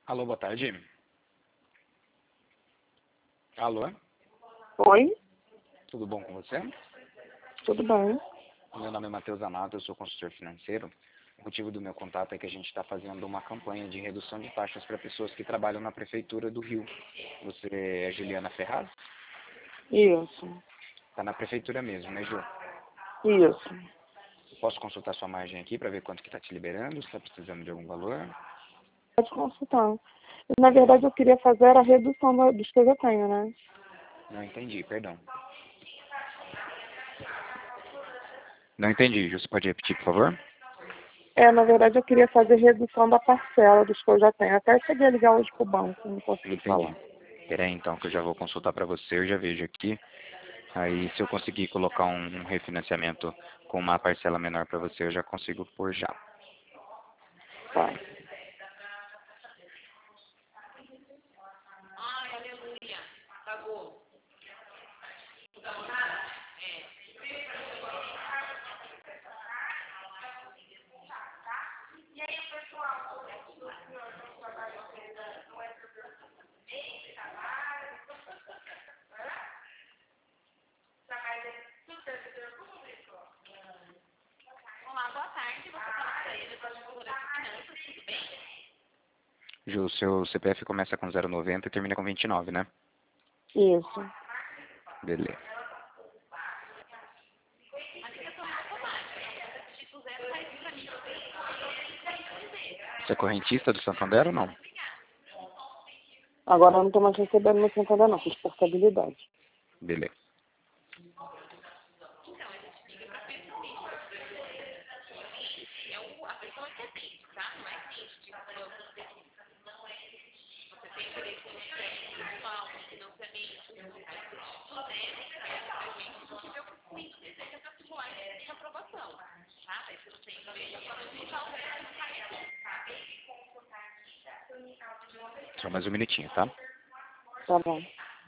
Alô, boa tarde. Alô, Oi, tudo bom com você? tudo bem? Meu nome é Matheus Amato, eu sou consultor financeiro. O motivo do meu contato é que a gente está fazendo uma campanha de redução de taxas para pessoas que trabalham na Prefeitura do Rio. Você é Juliana Ferraz? Isso, Está na Prefeitura mesmo, né, Ju? isso. Posso consultar sua margem aqui para ver quanto que está te liberando? Se está precisando de algum valor? Pode consultar. Na verdade, eu queria fazer a redução dos que eu já tenho, né? Não entendi, perdão. Não entendi, Ju. Você pode repetir, por favor? Na verdade, eu queria fazer redução da parcela dos que eu já tenho. Até cheguei a ligar hoje pro banco, não Não consegui entendi. falar. Peraí, então, que eu já vou consultar para você, eu já vejo aqui. Aí, se eu conseguir colocar um refinanciamento com uma parcela menor para você, eu já consigo pôr já. Tá. Ju, o seu CPF começa com 0,90 e termina com 29, né? Isso. Beleza. Você é correntista do Santander ou não? Agora eu não estou mais recebendo meu Santander, não. Fiz portabilidade. Beleza. Só mais um minutinho, tá? Tá bom.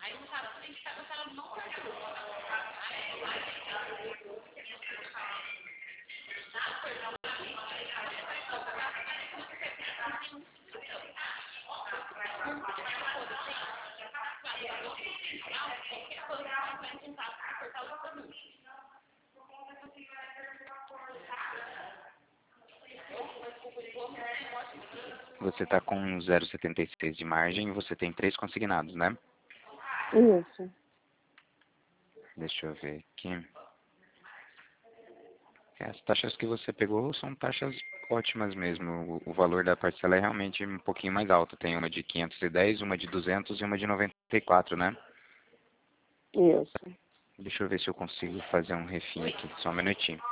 Você está com 0,76 de margem e você tem 3 consignados, né? Isso. Deixa eu ver aqui. As taxas que você pegou são taxas ótimas mesmo. O valor da parcela é realmente um pouquinho mais alto. Tem uma de 510, uma de 200 e uma de 94, né? Isso. Deixa eu ver se eu consigo fazer um refim aqui. Só um minutinho.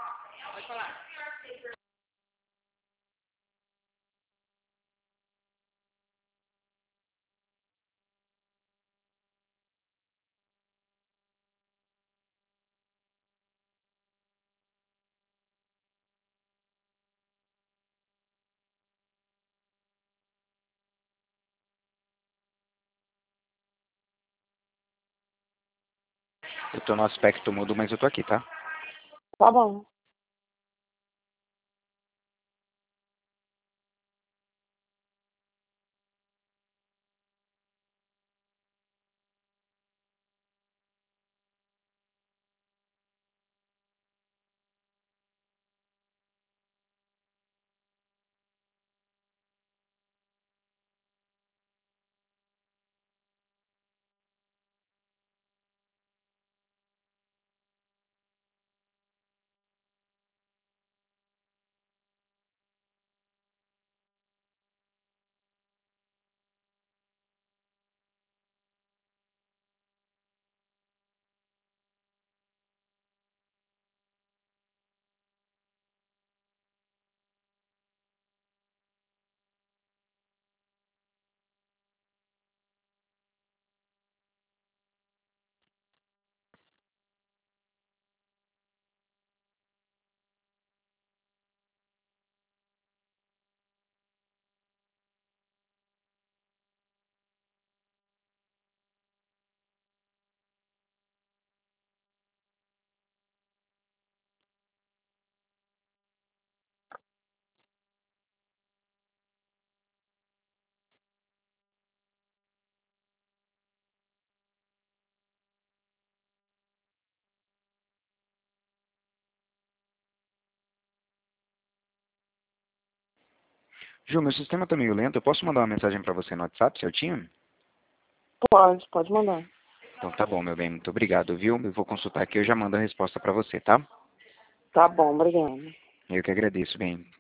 Eu tô no aspecto mudo, mas eu tô aqui, tá? Tá bom. Ju, meu sistema tá meio lento. Eu posso mandar uma mensagem para você no WhatsApp, certinho? Pode mandar. Então tá bom, meu bem. Muito obrigado, viu? Eu vou consultar aqui e eu já mando a resposta para você, tá? Tá bom, obrigada. Eu que agradeço, bem.